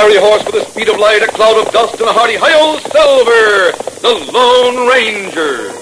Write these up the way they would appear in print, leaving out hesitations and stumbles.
fiery horse with the speed of light, a cloud of dust, and a hearty hi-yo Silver, the Lone Ranger.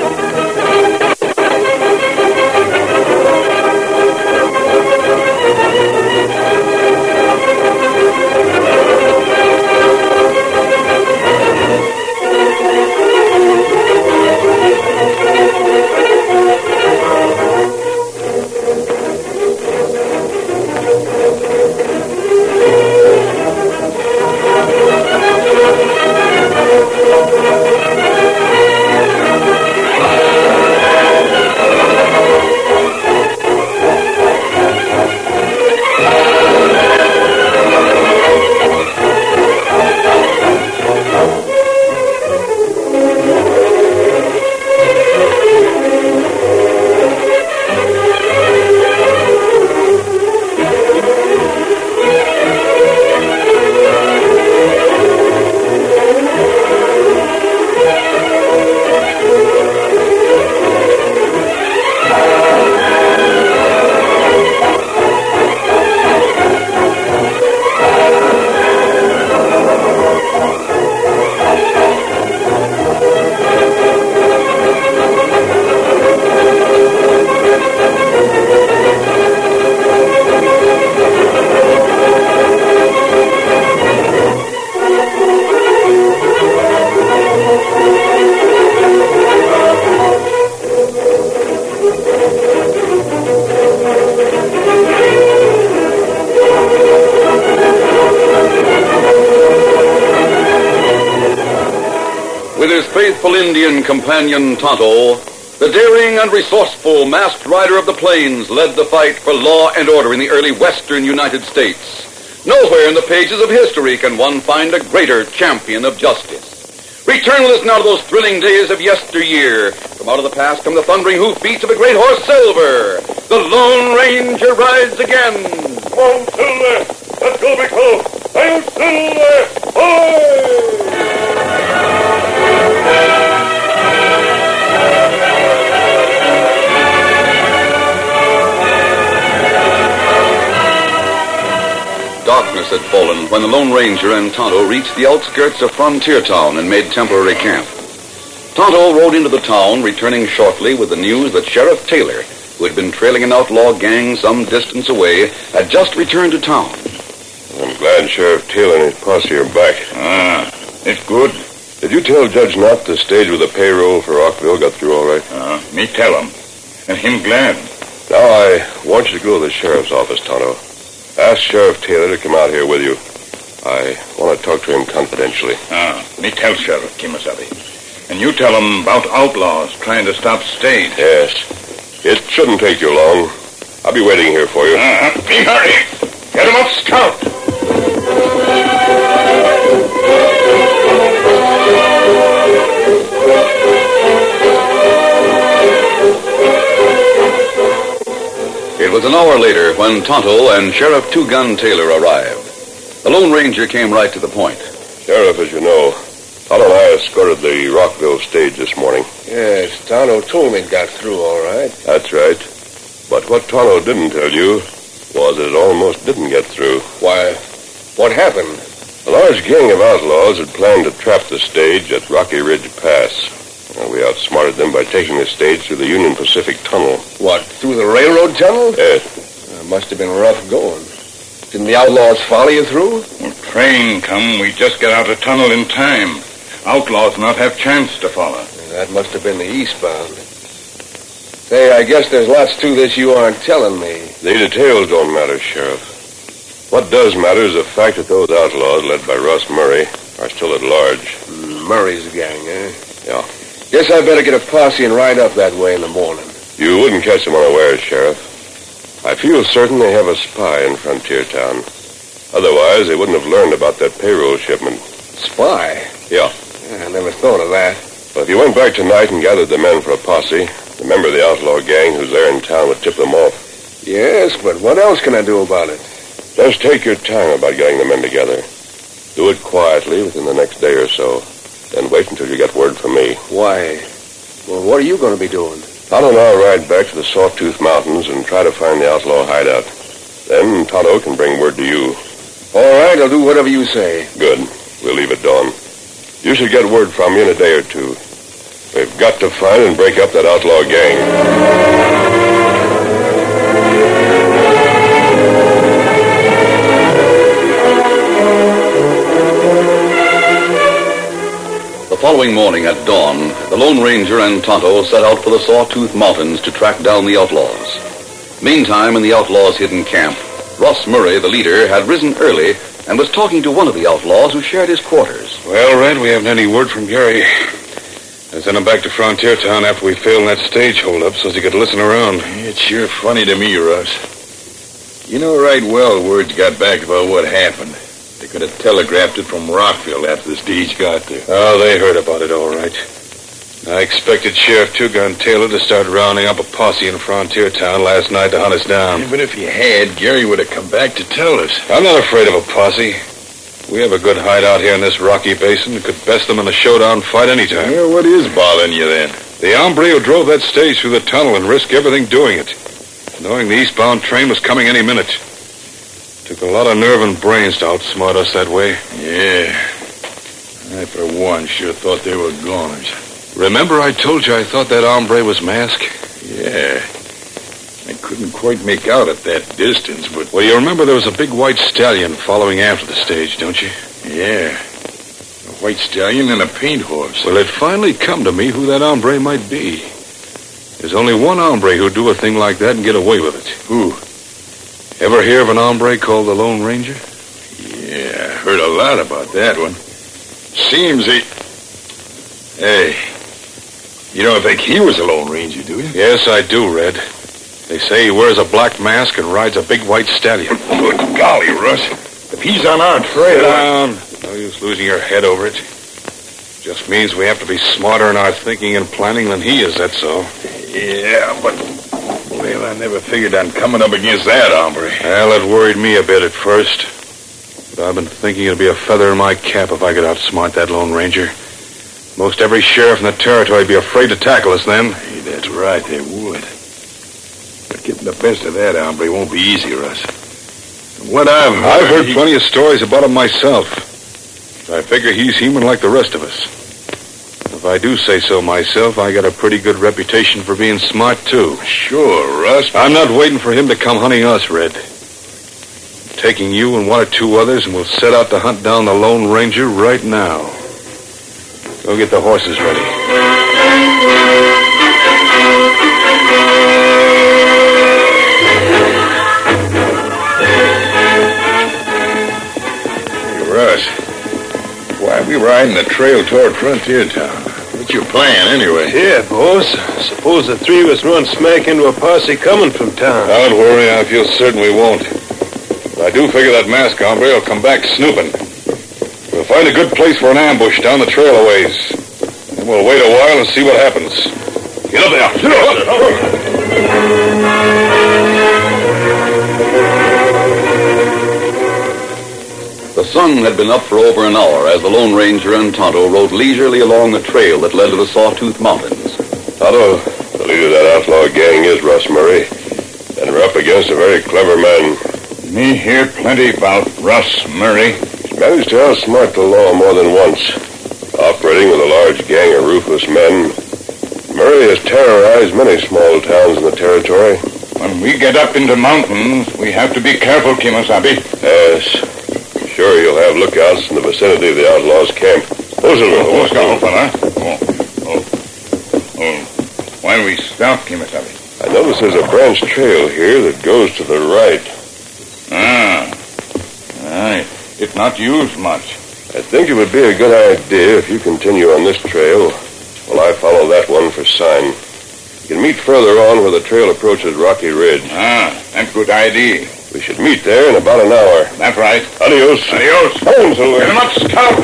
With his faithful Indian companion Tonto, the daring and resourceful masked rider of the plains led the fight for law and order in the early western United States. Nowhere in the pages of history can one find a greater champion of justice. Return with us now to those thrilling days of yesteryear. From out of the past come the thundering hoofbeats of a great horse, Silver. The Lone Ranger rides again. Come on, Silver! Let's go, big fellow! Hail, Silver! Hoy! Darkness had fallen when the Lone Ranger and Tonto reached the outskirts of Frontier Town and made temporary camp. Tonto rode into the town, returning shortly with the news that Sheriff Taylor, who had been trailing an outlaw gang some distance away, had just returned to town. I'm glad Sheriff Taylor and his posse are back. It's good. Did you tell Judge Knott the stage with the payroll for Rockville got through all right? Me tell him. And him glad. Now I want you to go to the sheriff's office, Tonto. Ask Sheriff Taylor to come out here with you. I want to talk to him confidentially. Me tell Sheriff Kimasabi. And you tell him about outlaws trying to stop stage. Yes. It shouldn't take you long. I'll be waiting here for you. Be hurry. Get him up, Scout. It was an hour later when Tonto and Sheriff Two Gun Taylor arrived. The Lone Ranger came right to the point. Sheriff, as you know, Tonto and I escorted the Rockville stage this morning. Yes, Tonto told me it got through all right. That's right. But what Tonto didn't tell you was that it almost didn't get through. Why, what happened? A large gang of outlaws had planned to trap the stage at Rocky Ridge Pass. We outsmarted them by taking the stage through the Union Pacific Tunnel. What, through the railroad tunnel? Yes. It must have been rough going. Didn't the outlaws follow you through? When train come, we just get out of tunnel in time. Outlaws not have chance to follow. That must have been the eastbound. Say, I guess there's lots to this you aren't telling me. The details don't matter, Sheriff. What does matter is the fact that those outlaws, led by Russ Murray, are still at large. Murray's gang, eh? Yeah. Guess I better get a posse and ride up that way in the morning. You wouldn't catch them unawares, Sheriff. I feel certain they have a spy in Frontier Town. Otherwise, they wouldn't have learned about that payroll shipment. Spy? Yeah. I never thought of that. But if you went back tonight and gathered the men for a posse, the member of the outlaw gang who's there in town would tip them off. Yes, but what else can I do about it? Just take your time about getting the men together. Do it quietly within the next day or so. Then wait until you get word from me. Why? Well, what are you going to be doing? Tonto and I'll ride back to the Sawtooth Mountains and try to find the outlaw hideout. Then Tonto can bring word to you. All right, I'll do whatever you say. Good. We'll leave at dawn. You should get word from me in a day or two. We've got to find and break up that outlaw gang. The following morning at dawn, the Lone Ranger and Tonto set out for the Sawtooth Mountains to track down the outlaws. Meantime, in the outlaws' hidden camp, Russ Murray, the leader, had risen early and was talking to one of the outlaws who shared his quarters. Well, Red, we haven't any word from Gary. I sent him back to Frontier Town after we failed in that stage holdup so he could listen around. It's sure funny to me, Russ. You know right well words got back about what happened. They could have telegraphed it from Rockville after the stage got there. Oh, they heard about it all right. I expected Sheriff Two-Gun Taylor to start rounding up a posse in Frontier Town last night to hunt us down. Even if he had, Gary would have come back to tell us. I'm not afraid of a posse. We have a good hideout here in this rocky basin that could best them in a showdown fight anytime. Well, what is bothering you then? The hombre who drove that stage through the tunnel and risked everything doing it, knowing the eastbound train was coming any minute. Took a lot of nerve and brains to outsmart us that way. Yeah. I, for one, sure thought they were goners. Remember I told you I thought that hombre was masked? Yeah. I couldn't quite make out at that distance, but... Well, you remember there was a big white stallion following after the stage, don't you? Yeah. A white stallion and a paint horse. Well, it finally come to me who that hombre might be. There's only one hombre who'd do a thing like that and get away with it. Who? Ever hear of an hombre called the Lone Ranger? Yeah, I heard a lot about that one. Seems he... Hey, you don't think he was a Lone Ranger, do you? Yes, I do, Red. They say he wears a black mask and rides a big white stallion. Good golly, Russ. If he's on our trail... Sit down. No use losing your head over it. Just means we have to be smarter in our thinking and planning than he is, that's all. Yeah, but... Well, I never figured on coming up against that hombre. Well, it worried me a bit at first. But I've been thinking it'd be a feather in my cap if I could outsmart that Lone Ranger. Most every sheriff in the territory would be afraid to tackle us then. Hey, that's right, they would. But getting the best of that hombre won't be easy, Russ. From what I've heard plenty of stories about him myself. I figure he's human like the rest of us. If I do say so myself, I got a pretty good reputation for being smart, too. Sure, Russ. I'm not waiting for him to come hunting us, Red. I'm taking you and one or two others, and we'll set out to hunt down the Lone Ranger right now. Go get the horses ready. Hey, Russ, why are we riding the trail toward Frontier Town? What's your plan, anyway? Yeah, boss. Suppose the three of us run smack into a posse coming from town. Don't worry, I feel certain we won't. But I do figure that masked hombre will come back snooping. We'll find a good place for an ambush down the trail a ways. Then we'll wait a while and see what happens. Get up there. Sit up. The sun had been up for over an hour as the Lone Ranger and Tonto rode leisurely along the trail that led to the Sawtooth Mountains. Tonto, the leader of that outlaw gang is Russ Murray. And we're up against a very clever man. Me hear plenty about Russ Murray. He's managed to outsmart the law more than once. Operating with a large gang of ruthless men, Murray has terrorized many small towns in the territory. When we get up into mountains, we have to be careful, Kimasabi. Yes. Sure, you'll have lookouts in the vicinity of the outlaws' camp. Why do we stop, Kimasabi? I notice there's a branch trail here that goes to the right. Aye. It's not used much. I think it would be a good idea if you continue on this trail while I follow that one for sign. You can meet further on where the trail approaches Rocky Ridge. That's a good idea. We should meet there in about an hour. That's right. Adios. Adios. Home, Silver. Get him up, Scout.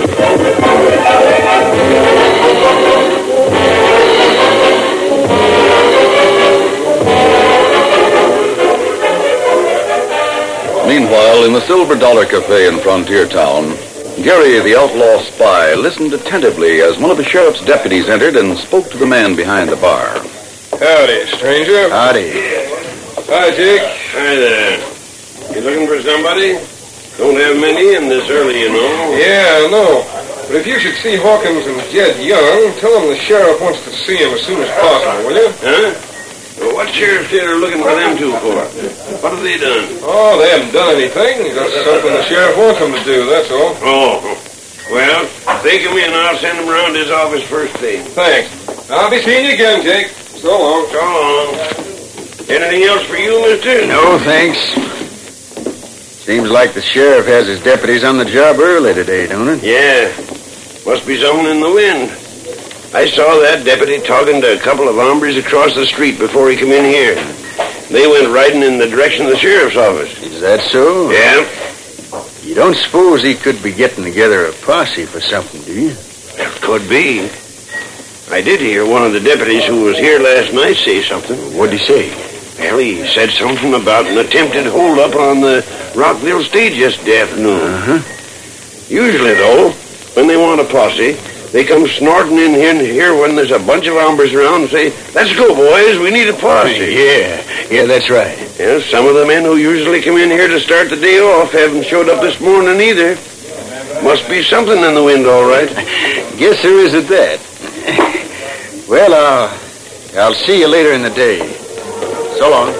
Meanwhile, in the Silver Dollar Cafe in Frontier Town, Gary, the outlaw spy, listened attentively as one of the sheriff's deputies entered and spoke to the man behind the bar. Howdy, stranger. Howdy. Hi, Jake. Hi there. You looking for somebody? Don't have many in this early, you know. Yeah, I know. But if you should see Hawkins and Jed Young, tell them the sheriff wants to see him as soon as possible, will you? Huh? Well, what sheriff's here looking for them two for? What have they done? Oh, they haven't done anything. Just something the sheriff wants them to do, that's all. Oh. Well, take him in. I'll send him around his office first thing. Thanks. I'll be seeing you again, Jake. So long. So long. Anything else for you, mister? No, thanks. Seems like the sheriff has his deputies on the job early today, don't it? Yeah. Must be something in the wind. I saw that deputy talking to a couple of hombres across the street before he come in here. They went riding in the direction of the sheriff's office. Is that so? Yeah. You don't suppose he could be getting together a posse for something, do you? Well, could be. I did hear one of the deputies who was here last night say something. What'd he say? Well, he said something about an attempted hold-up on the Rockville stage yesterday afternoon. Uh-huh. Usually, though, when they want a posse, they come snorting in here when there's a bunch of hombres around and say, "Let's go, boys, we need a posse." Yeah, that's right. Yeah, some of the men who usually come in here to start the day off haven't showed up this morning either. Must be something in the wind, all right. Guess there is at that. Well, I'll see you later in the day. So long.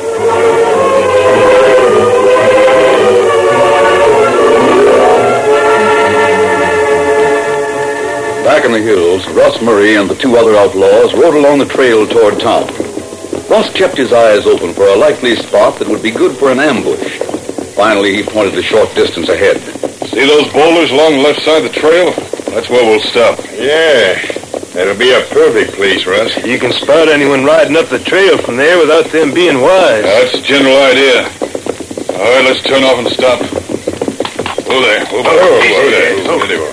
Back in the hills, Russ Murray and the two other outlaws rode along the trail toward town. Russ kept his eyes open for a likely spot that would be good for an ambush. Finally, he pointed a short distance ahead. See those boulders along the left side of the trail? That's where we'll stop. Yeah, that'll be a perfect place, Russ. You can spot anyone riding up the trail from there without them being wise. That's the general idea. All right, let's turn off and stop. Whoa there. Whoa there. Steady, boy.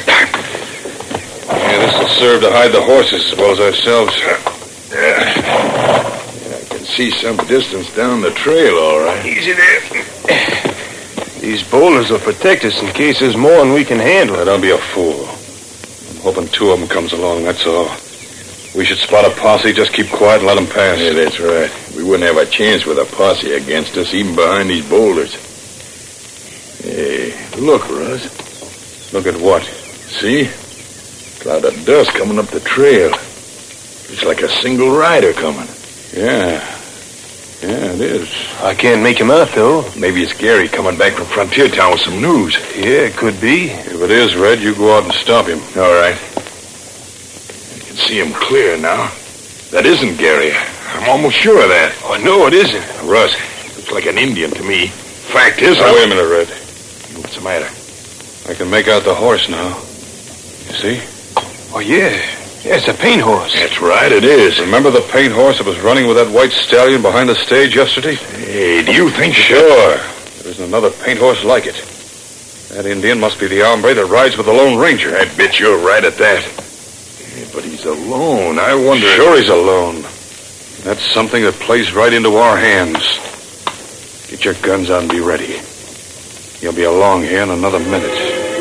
Yeah, this will serve to hide the horses as well as ourselves. Yeah, I can see some distance down the trail, all right. Easy there. These boulders will protect us in case there's more than we can handle. Now, don't be a fool. I'm hoping two of them comes along, that's all. We should spot a posse, just keep quiet and let them pass. Yeah, that's right. We wouldn't have a chance with a posse against us, even behind these boulders. Hey, look, Russ. Look at what? See? Cloud of dust coming up the trail. It's like a single rider coming. Yeah, it is. I can't make him out, though. Maybe it's Gary coming back from Frontier Town with some news. Yeah, it could be. If it is, Red, you go out and stop him. All right. I can see him clear now. That isn't Gary. I'm almost sure of that. Oh, no, it isn't. Russ, looks like an Indian to me. Fact is, Now, wait a minute, Red. What's the matter? I can make out the horse now. You see? Oh, yeah. Yeah, it's a paint horse. That's right, it is. Remember the paint horse that was running with that white stallion behind the stage yesterday? Hey, do you think... Sure. There isn't another paint horse like it. That Indian must be the hombre that rides with the Lone Ranger. I bet you're right at that. Yeah, but he's alone. I wonder... Sure he's alone. That's something that plays right into our hands. Get your guns out and be ready. He'll be along here in another minute.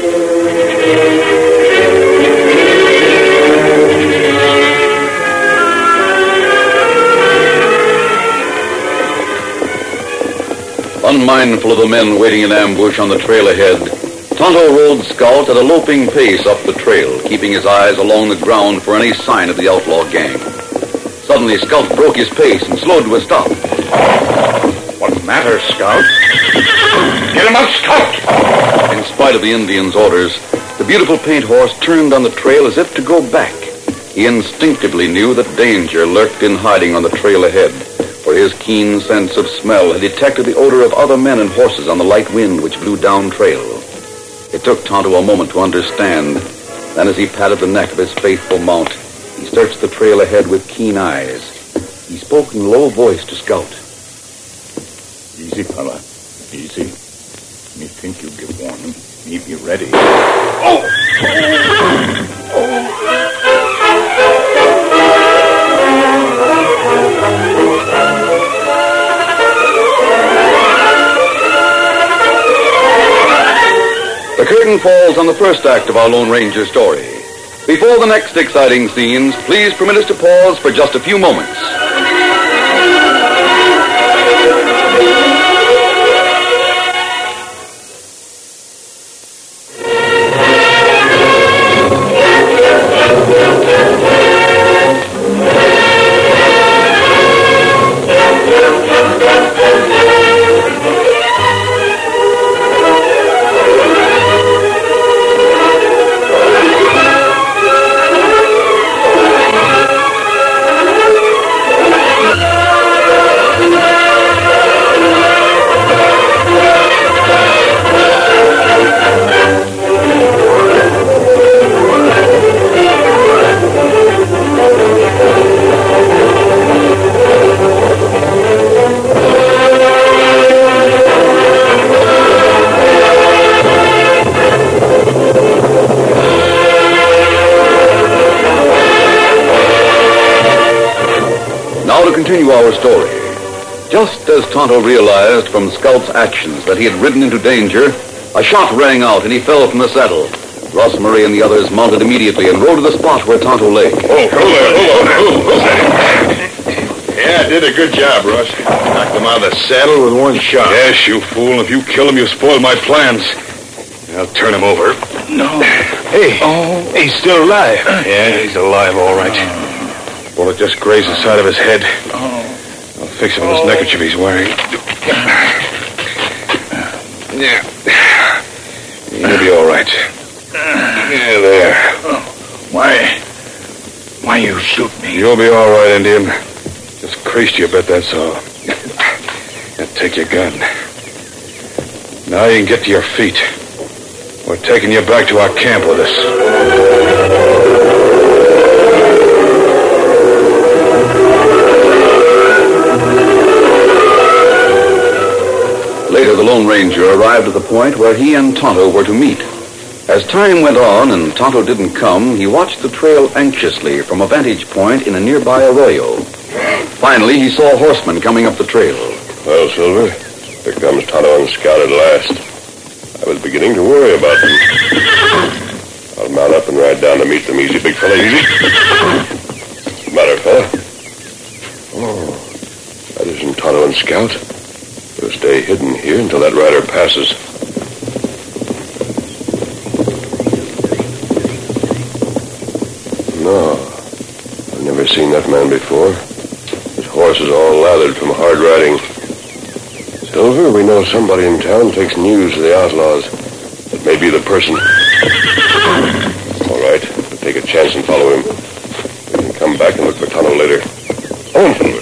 Unmindful of the men waiting in ambush on the trail ahead, Tonto rode Scout at a loping pace up the trail, keeping his eyes along the ground for any sign of the outlaw gang. Suddenly, Scout broke his pace and slowed to a stop. What matters, Scout? Get him out, Scout! In spite of the Indian's orders, the beautiful paint horse turned on the trail as if to go back. He instinctively knew that danger lurked in hiding on the trail ahead, for his keen sense of smell had detected the odor of other men and horses on the light wind which blew down trail. It took Tonto a moment to understand. Then as he patted the neck of his faithful mount, he searched the trail ahead with keen eyes. He spoke in a low voice to Scout. Easy, fella. Easy. Me think you give warning. Me be ready. The curtain falls on the first act of our Lone Ranger story. Before the next exciting scenes, please permit us to pause for just a few moments. continue our story. Just as Tonto realized from Scout's actions that he had ridden into danger, a shot rang out and he fell from the saddle. Ross Murray and the others mounted immediately and rode to the spot where Tonto lay. Hold on. Yeah, did a good job, Russ. Knocked him out of the saddle with one shot. Yes, you fool. If you kill him, you spoiled my plans. I'll turn him over. No. Hey. Oh. He's still alive. Yeah, he's alive, all right. Bullet just grazed the side of his head. I'll fix him with this neckerchief he's wearing. Yeah. He'll be all right. Yeah, there. Why you shoot me? You'll be all right, Indian. Just creased you a bit, that's all. Now take your gun. Now you can get to your feet. We're taking you back to our camp with us. Later, the Lone Ranger arrived at the point where he and Tonto were to meet. As time went on and Tonto didn't come, he watched the trail anxiously from a vantage point in a nearby arroyo. Finally, he saw a horseman coming up the trail. Well, Silver, here comes Tonto and Scout at last. I was beginning to worry about them. I'll mount up and ride down to meet them. Easy, big fella, easy. What's the matter, fella? Oh, that isn't Tonto and Scout. We'll stay hidden here until that rider passes. No, I've never seen that man before. His horse is all lathered from hard riding. Silver, we know somebody in town takes news to the outlaws. It may be the person. All right, we'll take a chance and follow him. We can come back and look for Tonto later. On, Silver.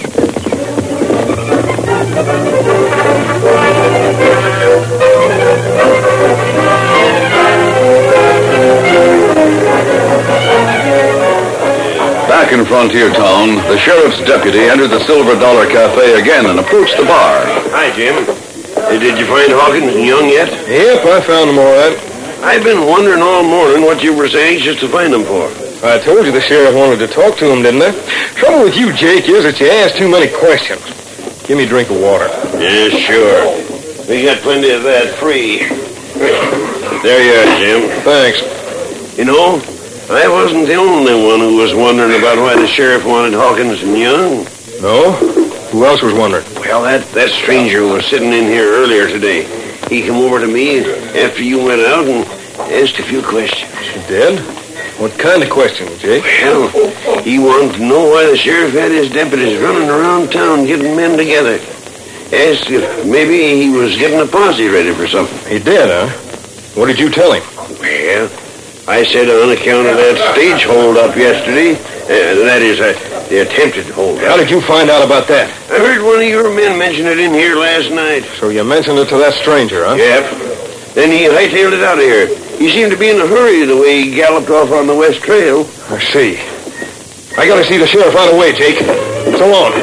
Back in Frontier Town, the sheriff's deputy entered the Silver Dollar Cafe again and approached the bar. Hi, Jim. Did you find Hawkins and Young yet? Yep, I found them all right. I've been wondering all morning what you were so anxious to find them for. I told you the sheriff wanted to talk to him, didn't I? Trouble with you, Jake, is that you ask too many questions. Give me a drink of water. Yeah, sure. We got plenty of that free. There you are, Jim. Thanks. You know, I wasn't the only one who was wondering about why the sheriff wanted Hawkins and Young. No? Who else was wondering? Well, that stranger was sitting in here earlier today. He came over to me after you went out and asked a few questions. He did? What kind of questions, Jake? Well, he wanted to know why the sheriff had his deputies running around town getting men together. Asked if maybe he was getting a posse ready for something. He did, huh? What did you tell him? Well, I said on account of that stage hold-up yesterday, that is, the attempted hold-up. How did you find out about that? I heard one of your men mention it in here last night. So you mentioned it to that stranger, huh? Yep. Then he hightailed it out of here. He seemed to be in a hurry the way he galloped off on the West Trail. I see. I gotta see the sheriff right away, Jake. So long.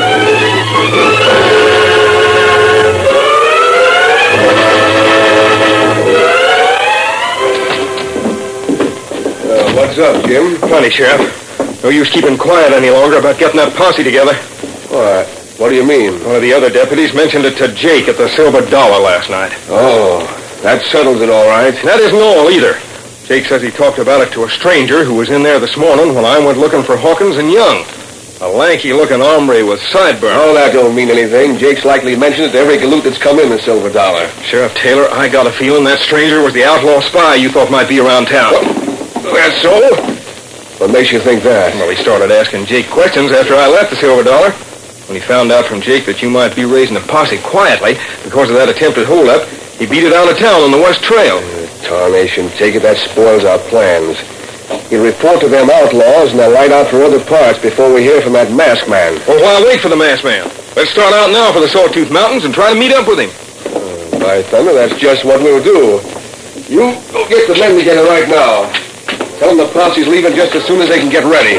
What's up, Jim? Plenty, Sheriff. No use keeping quiet any longer about getting that posse together. What do you mean? One of the other deputies mentioned it to Jake at the Silver Dollar last night. Oh, that settles it all right. That isn't all, either. Jake says he talked about it to a stranger who was in there this morning when I went looking for Hawkins and Young. A lanky-looking hombre with sideburns. Oh, that don't mean anything. Jake's likely mentioned it to every galoot that's come in the Silver Dollar. Sheriff Taylor, I got a feeling that stranger was the outlaw spy you thought might be around town. That's so? What makes you think that? Well, he started asking Jake questions after I left the Silver Dollar. When he found out from Jake that you might be raising a posse quietly because of that attempted holdup, he beat it out of town on the West Trail. Tarnation, take it, that spoils our plans. He'll report to them outlaws and they'll light out for other parts before we hear from that masked man. Well, why wait for the masked man? Let's start out now for the Sawtooth Mountains and try to meet up with him. By thunder, that's just what we'll do. You go get the men together right now. Tell them the posse's leaving just as soon as they can get ready.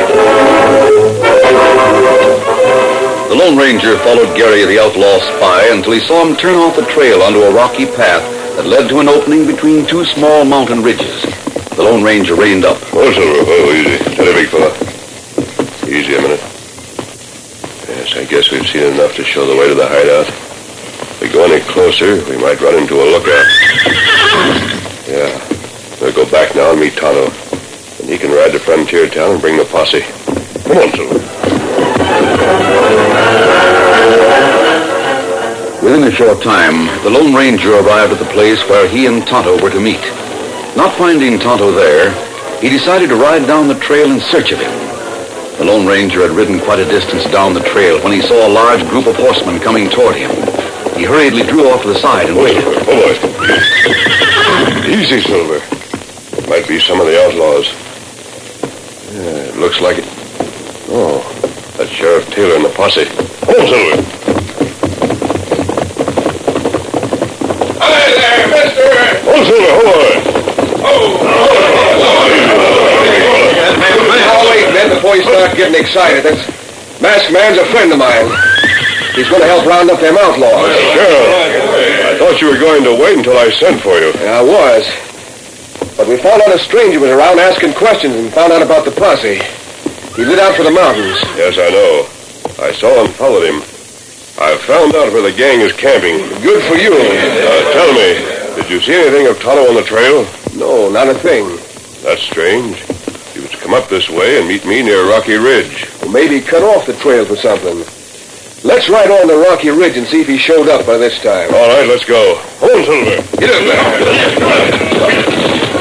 The Lone Ranger followed Gary, the outlaw spy, until he saw him turn off the trail onto a rocky path that led to an opening between two small mountain ridges. The Lone Ranger reined up. Oh, Silver, oh, easy. Steady, big fella. Easy a minute. Yes, I guess we've seen enough to show the way to the hideout. If we go any closer, we might run into a lookout. Yeah. We'll go back now and meet Tonto. And he can ride to Frontier Town and bring the posse. Come on, Silver. Within a short time, the Lone Ranger arrived at the place where he and Tonto were to meet. Not finding Tonto there, he decided to ride down the trail in search of him. The Lone Ranger had ridden quite a distance down the trail when he saw a large group of horsemen coming toward him. He hurriedly drew off to the side and waited. Oh, boy. Easy, Silver. It might be some of the outlaws. Yeah, it looks like it. Oh, that's Sheriff Taylor and the posse. Oh, Silver. Hi there, mister! Oh, Silver, hold on. Now, wait, men, before you start getting excited. That masked man's a friend of mine. He's going to help round up them outlaws. Sheriff, I thought you were going to wait until I sent for you. Yeah, I was. But we found out a stranger was around asking questions and found out about the posse. He lit out for the mountains. Yes, I know. I saw and followed him. I found out where the gang is camping. Good for you. Tell me, did you see anything of Tonto on the trail? No, not a thing. That's strange. He was to come up this way and meet me near Rocky Ridge. Well, maybe he cut off the trail for something. Let's ride on the Rocky Ridge and see if he showed up by this time. All right, let's go. Hold, Silver. Get up there.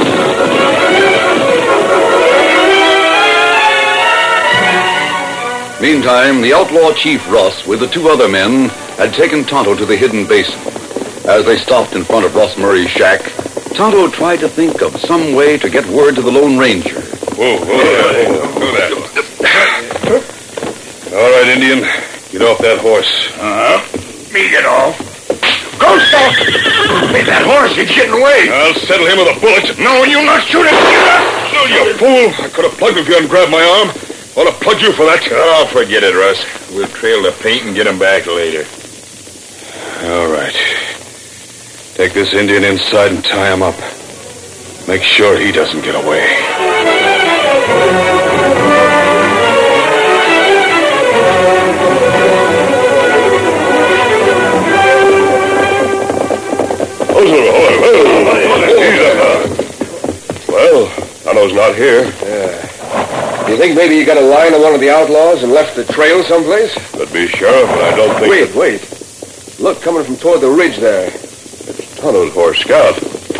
Meantime, the outlaw chief Russ, with the two other men, had taken Tonto to the hidden basin. As they stopped in front of Russ Murray's shack, Tonto tried to think of some way to get word to the Lone Ranger. Whoa. Do that. All right, Indian. Get off that horse. Me get off. Go, stop! Hey, that horse, he's getting away. I'll settle him with a bullet. No, you'll not shoot him. No, you fool. I could have plugged him if you hadn't grabbed my arm. I'll have plugged you for that. Oh, forget it, Russ. We'll trail the paint and get him back later. All right. Take this Indian inside and tie him up. Make sure he doesn't get away. Well, Tonto's not here. Do you think maybe he got a line on one of the outlaws and left the trail someplace? Could be, Sheriff, but I don't think... Wait. Look, coming from toward the ridge there. It's Tonto's horse, Scout.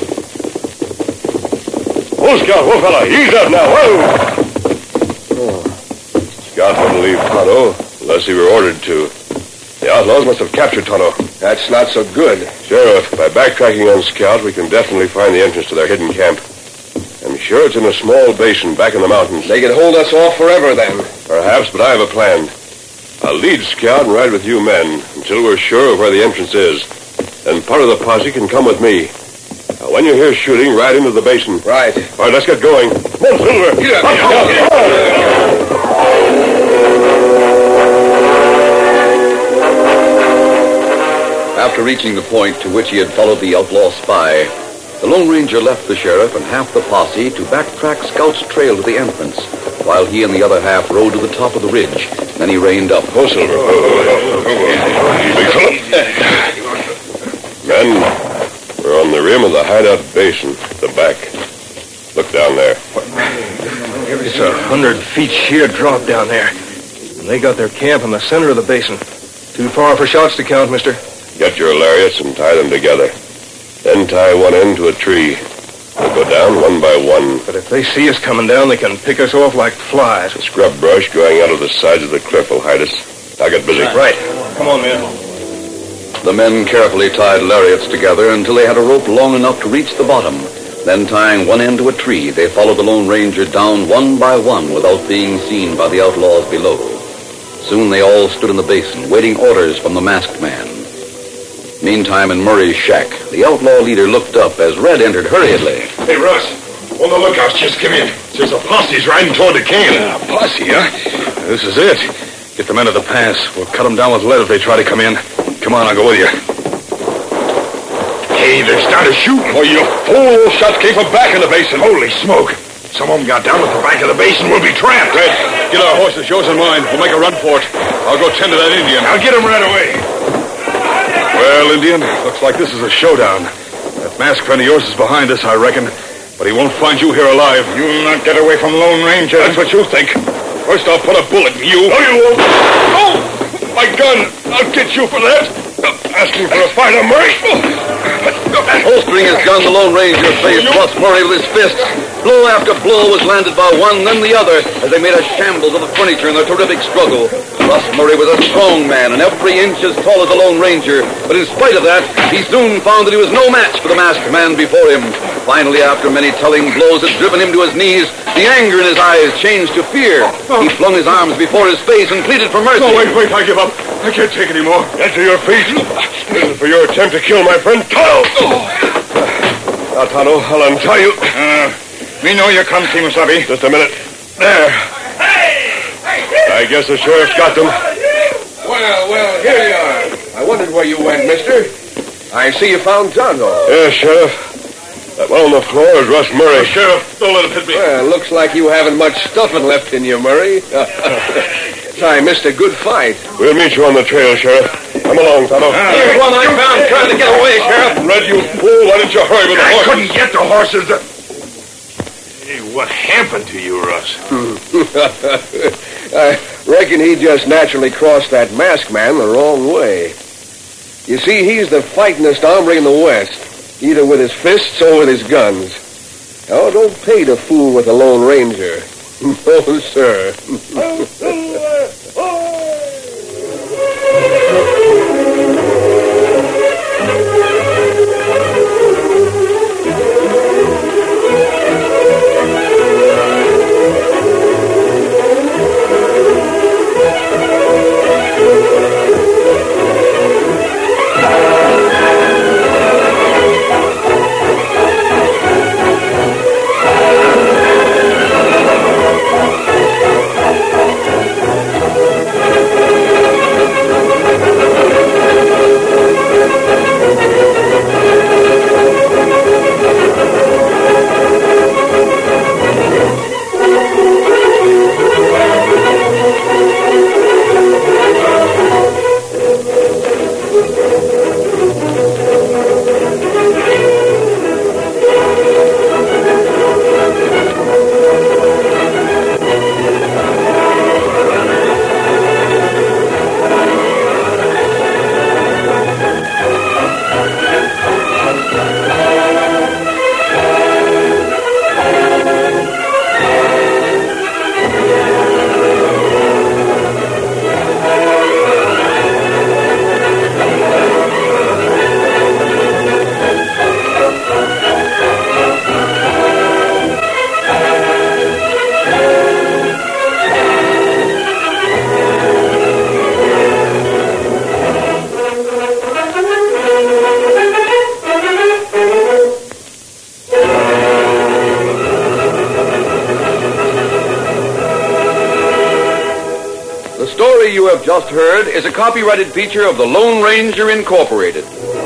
Oh, Scout, whoa, fella, ease up now, whoa! Scout wouldn't leave Tonto unless he were ordered to. The outlaws must have captured Tonto. That's not so good. Sheriff, by backtracking on Scout, we can definitely find the entrance to their hidden camp. I'm sure it's in a small basin back in the mountains. They could hold us off forever then. Perhaps, but I have a plan. I'll lead Scout and ride with you men until we're sure of where the entrance is. Then part of the posse can come with me. Now, when you hear shooting, ride into the basin. Right. All right, let's get going. Come on, Silver. Get up. After reaching the point to which he had followed the outlaw spy, the Lone Ranger left the sheriff and half the posse to backtrack Scout's trail to the entrance, while he and the other half rode to the top of the ridge. Then he reined up. Oh, Silver. Men, we're on the rim of the hideout basin, the back. Look down there. It's 100 feet sheer drop down there. And they got their camp in the center of the basin. Too far for shots to count, mister. Get your lariats and tie them together. Then tie one end to a tree. We'll go down one by one. But if they see us coming down, they can pick us off like flies. The scrub brush going out of the sides of the cliff will hide us. I'll get busy. Right. Come on, men. The men carefully tied lariats together until they had a rope long enough to reach the bottom. Then, tying one end to a tree, they followed the Lone Ranger down one by one without being seen by the outlaws below. Soon they all stood in the basin, waiting orders from the masked man. Meantime, in Murray's shack, the outlaw leader looked up as Red entered hurriedly. Hey, Russ. On the lookout. Just come in. There's a posse's riding toward the camp. Posse, huh? This is it. Get the men at the pass. We'll cut them down with lead if they try to come in. Come on, I'll go with you. Hey, they started shooting. Oh, you fool! Shots came from back in the basin. Holy smoke. Some of them got down at the back of the basin. We'll be trapped. Red, get our horses, yours and mine. We'll make a run for it. I'll go tend to that Indian. I'll get him right away. Well, Indian, looks like this is a showdown. That masked friend of yours is behind us, I reckon. But he won't find you here alive. You'll not get away from Lone Ranger. That's what you think. First, I'll put a bullet in you. No, you won't. Oh, my gun. I'll get you for that. Asking for a fight, Murray. Holstering his gun, the Lone Ranger faced Russ Murray with his fists. Blow after blow was landed by one, then the other, as they made a shambles of the furniture in their terrific struggle. Russ Murray was a strong man, and every inch as tall as the Lone Ranger. But in spite of that, he soon found that he was no match for the masked man before him. Finally, after many telling blows had driven him to his knees, the anger in his eyes changed to fear. He flung his arms before his face and pleaded for mercy. No, wait, I give up. I can't take any more. Get to your feet. This is for your attempt to kill my friend Tonto. Now, Tonto, I'll untie you. We know you come, Kemosabe. Just a minute. There. I guess the sheriff's got them. Well, here you are. I wondered where you went, mister. I see you found Tonto. Yes, Sheriff. That one on the floor is Russ Murray. Sheriff, don't let him hit me. Well, looks like you haven't much stuffing left in you, Murray. I missed a good fight. We'll meet you on the trail, Sheriff. Come along, Tonto. Here's one I found trying to get away, Sheriff. Red, you fool. Why didn't you hurry with the horses? I couldn't get the horses. Hey, what happened to you, Russ? I reckon he just naturally crossed that masked man the wrong way. You see, he's the fightingest hombre in the West, either with his fists or with his guns. Oh, don't pay to fool with the Lone Ranger. No, sir. The story you have just heard is a copyrighted feature of the Lone Ranger Incorporated.